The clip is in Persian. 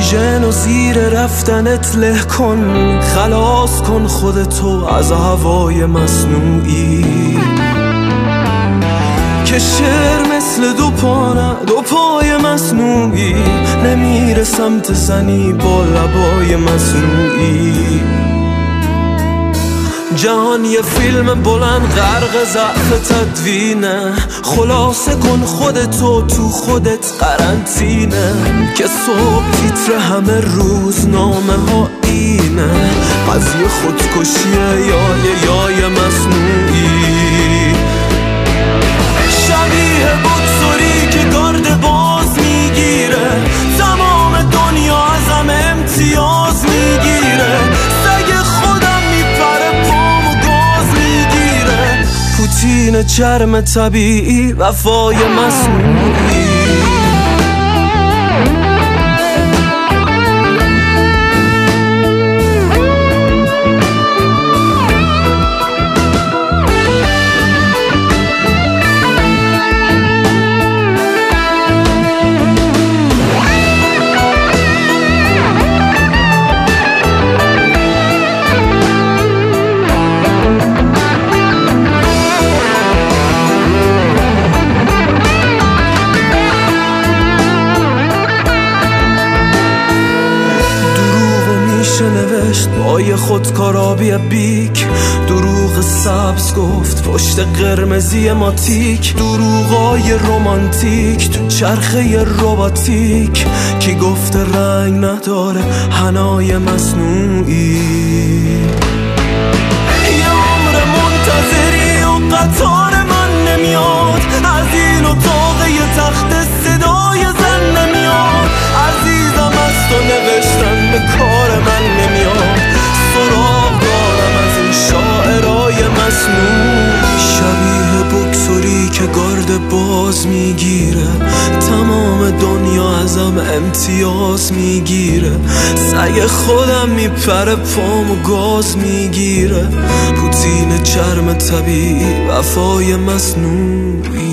اکسیژن و زیر رفتنت له کن، خلاص کن خودتو از هوای مصنوعی که شعر مثل دو پای مصنوعی نمیره سمت زنی با لبای مصنوعی. جهان یه فیلم بلند غرق ضعف تدوینه، خلاصه کن خودتو تو خودت قرنطینه که صبح تیتر همه روزنامه ها اینه، قضیه خودکشیه یا مصنوعی. شبیه بکسوری که گارد باز میگیره، تمام دنیا ازم امتیاز میگیره، سگ خودم میپره پامو گاز میگیره، پوتین چرم طبیعی وفای مصنوعی. نوشت با یه خودکارابی بیک، دروغ سبز گفت پشت قرمزی ماتیک، دروغای رومانتیک تو چرخه رباتیک، کی گفته رنگ نداره حنای مصنوعی. یه عمر منتظری و قطار من نمیاد، از این اتاق یه تخت صدای زن نمیاد، عزیزم از تو نوشتن به کار من نمیاد، سراغ دارم از این شاعرای مصنوع. شبیه بکسوری که گارد باز میگیره، تمام دنیا ازم امتیاز میگیره، سگ خودم میپره پامو گاز میگیره، پوتین چرم طبیعی وفای مصنوعی.